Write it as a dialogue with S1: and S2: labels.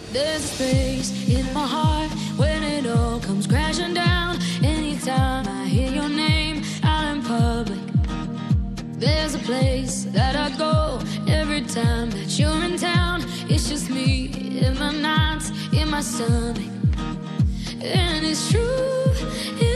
S1: There's a space in my heart when it all comes crashing down. Anytime I hear your name out in public, there's a place that I go every time that you're in town. It's just me in my nights, in my stomach. And it's true.